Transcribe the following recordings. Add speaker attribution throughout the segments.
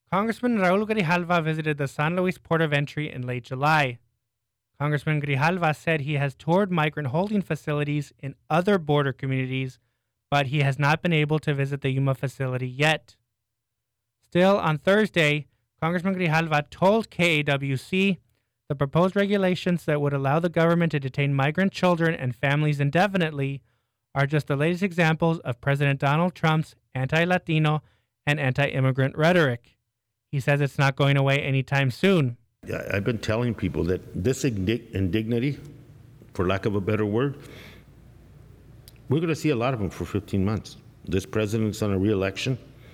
Speaker 1: Congressman Raul Grijalva visited the San Luis port of entry in late July. Congressman Grijalva said he has toured migrant holding facilities in other border communities, but he has not been able to visit the Yuma facility yet. Still, on Thursday, Congressman Grijalva told KAWC the proposed regulations that would allow the government to detain migrant children and families indefinitely are just the latest examples of President Donald Trump's anti-Latino and anti-immigrant rhetoric. He says it's not going away anytime soon.
Speaker 2: I've been telling people that this indignity, for lack of a better word, we're going to see a lot of them for 15 months. This president's on a re-election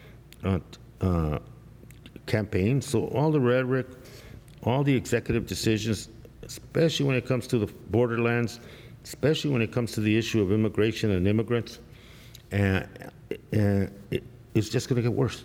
Speaker 2: campaign, so all the rhetoric, all the executive decisions, especially when it comes to the borderlands, especially when it comes to the issue of immigration and immigrants, it's just going to get worse.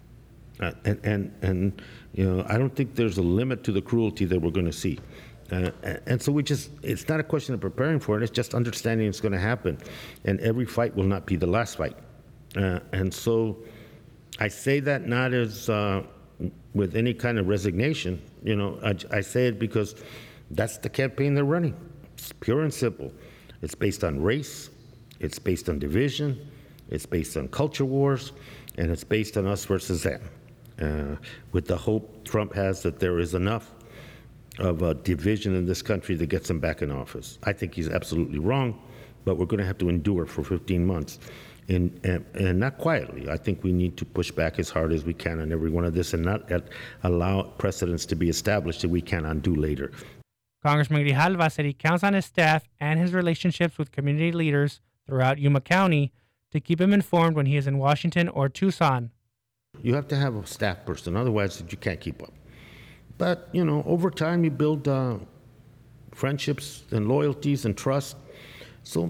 Speaker 2: And you know, I don't think there's a limit to the cruelty that we're going to see. And so it's not a question of preparing for it, it's just understanding it's going to happen. And every fight will not be the last fight. And so I say that not as with any kind of resignation. You know, I say it because that's the campaign they're running. It's pure and simple. It's based on race, it's based on division, it's based on culture wars, and it's based on us versus them. With the hope Trump has that there is enough of a division in this country that gets him back in office. I think he's absolutely wrong, but we're going to have to endure for 15 months. And not quietly. I think we need to push back as hard as we can on every one of this and not allow precedents to be established that we can undo later.
Speaker 1: Congressman Grijalva said he counts on his staff and his relationships with community leaders throughout Yuma County to keep him informed when he is in Washington or Tucson.
Speaker 2: You have to have a staff person, otherwise you can't keep up. But, you know, over time you build friendships and loyalties and trust. So,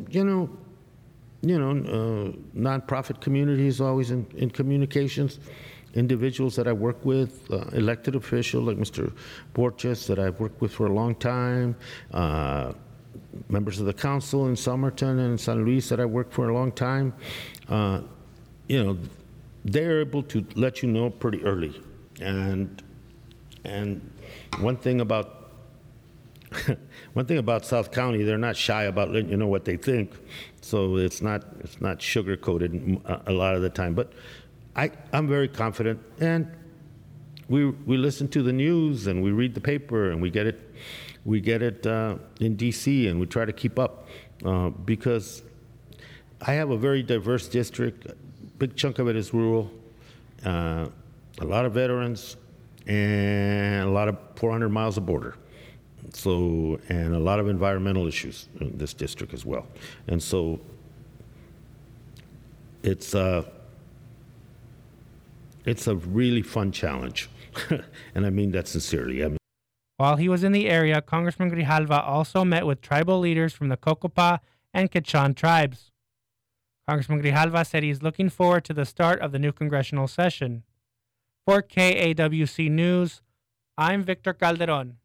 Speaker 2: nonprofit community is always in communications. Individuals that I work with, elected officials like Mr. Borges that I've worked with for a long time, members of the council in Somerton and San Luis that I worked for a long time, they're able to let you know pretty early. And one thing about South County, they're not shy about letting you know what they think. So it's not sugar-coated a lot of the time. But I'm very confident, and we listen to the news and we read the paper and we get it in D.C. and we try to keep up because I have a very diverse district. A big chunk of it is rural, a lot of veterans, and a lot of 400 miles of border. So, and a lot of environmental issues in this district as well. And so it's a really fun challenge. And I mean that sincerely.
Speaker 1: While he was in the area, Congressman Grijalva also met with tribal leaders from the Cocopah and Quechan tribes. Congressman Grijalva said he's looking forward to the start of the new congressional session. For KAWC News, I'm Victor Calderon.